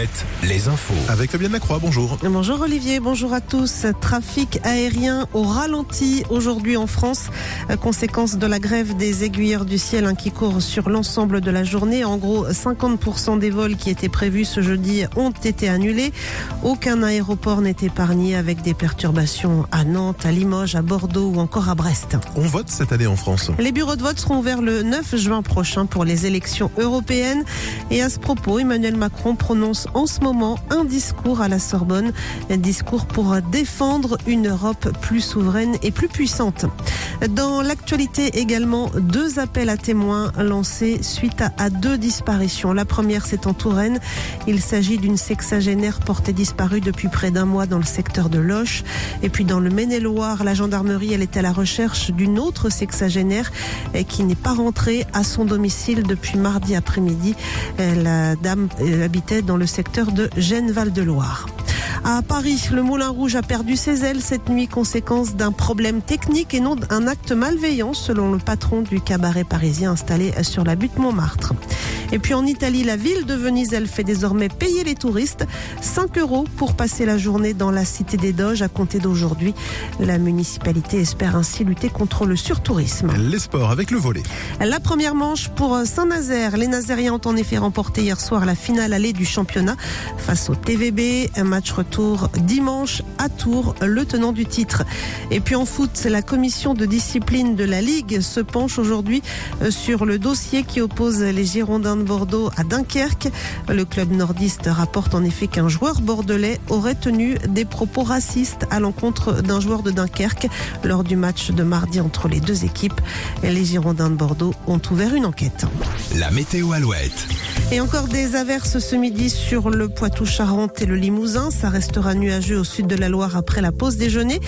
Alouette, les infos. Avec Fabienne Lacroix, bonjour. Bonjour Olivier, bonjour à tous. Trafic aérien au ralenti aujourd'hui en France. Conséquence de la grève des aiguilleurs du ciel qui court sur l'ensemble de la journée. En gros, 50% des vols qui étaient prévus ce jeudi ont été annulés. Aucun aéroport n'est épargné avec des perturbations à Nantes, à Limoges, à Bordeaux ou encore à Brest. On vote cette année en France. Les bureaux de vote seront ouverts le 9 juin prochain pour les élections européennes. Et à ce propos, Emmanuel Macron prononce en ce moment un discours à la Sorbonne. Un discours pour défendre une Europe plus souveraine et plus puissante. Dans l'actualité également, 2 appels à témoins lancés suite à 2 disparitions. La première, c'est en Touraine. Il s'agit d'une sexagénaire portée disparue depuis près d'1 mois dans le secteur de Loches. Et puis dans le Maine-et-Loire, la gendarmerie, elle est à la recherche d'une autre sexagénaire qui n'est pas rentrée à son domicile depuis mardi après-midi. La dame habitait dans le secteur de Gênes-Val-de-Loire. À Paris, le Moulin Rouge a perdu ses ailes cette nuit, conséquence d'un problème technique et non d'un acte malveillant, selon le patron du cabaret parisien installé sur la butte Montmartre. Et puis en Italie, la ville de Venise, elle fait désormais payer les touristes 5 € pour passer la journée dans la cité des Doges à compter d'aujourd'hui. La municipalité espère ainsi lutter contre le surtourisme. Les sports avec le volley. La première manche pour Saint-Nazaire. Les Nazériens ont en effet remporté hier soir la finale allée du championnat face au TVB. Un match retour dimanche à Tours, le tenant du titre. Et puis en foot, la commission de discipline de la Ligue se penche aujourd'hui sur le dossier qui oppose les Girondins de Bordeaux à Dunkerque. Le club nordiste rapporte en effet qu'un joueur bordelais aurait tenu des propos racistes à l'encontre d'un joueur de Dunkerque lors du match de mardi entre les 2 équipes. Les Girondins de Bordeaux ont ouvert une enquête. La météo Alouette. Et encore des averses ce midi sur le Poitou-Charentes et le Limousin. Ça restera nuageux au sud de la Loire après la pause déjeuner.